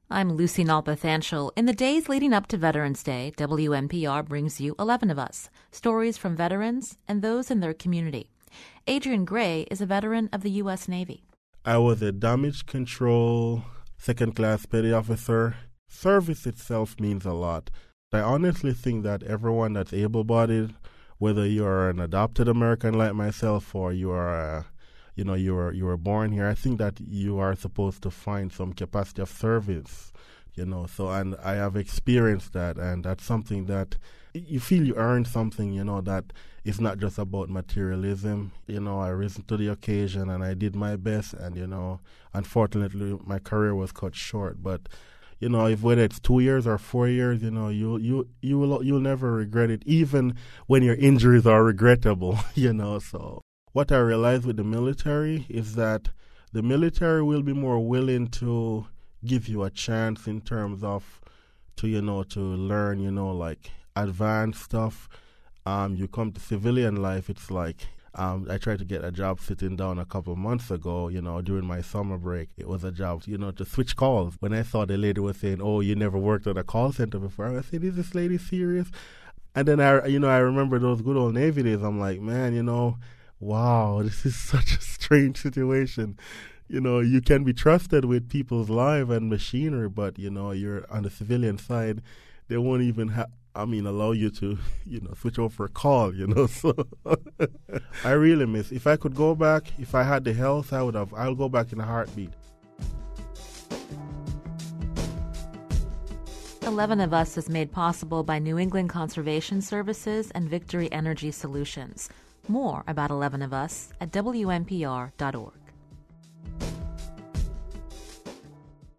I'm Lucy Nalpathanchel. In the days leading up to Veterans Day, WNPR brings you 11 of Us, stories from veterans and those in their community. Adrian Gray is a veteran of the U.S. Navy. I was a damage control second-class petty officer. Service itself means a lot. I honestly think that everyone that's able-bodied, whether you are an adopted American like myself or you are you were born here, I think that you are supposed to find some capacity of service, So, and I have experienced that, and that's something that you feel you earned something, that it's not just about materialism. I risen to the occasion and I did my best, and unfortunately my career was cut short. But if whether it's 2 years or 4 years, you'll never regret it, even when your injuries are regrettable, So what I realized with the military is that the military will be more willing to give you a chance in terms of to learn, like advanced stuff. You come to civilian life, it's like I tried to get a job sitting down a couple of months ago, during my summer break. It was a job, to switch calls. When I saw the lady was saying, "Oh, you never worked at a call center before," I said, "Is this lady serious?" And then I remember those good old Navy days. I'm like, man, wow, this is such a strange situation. You can be trusted with people's lives and machinery, but, you're on the civilian side. They won't even allow you to, switch over a call, So I really miss. If I could go back, if I had the health, I'll go back in a heartbeat. 11 of Us is made possible by New England Conservation Services and Victory Energy Solutions. More about 11 of Us at WNPR.org.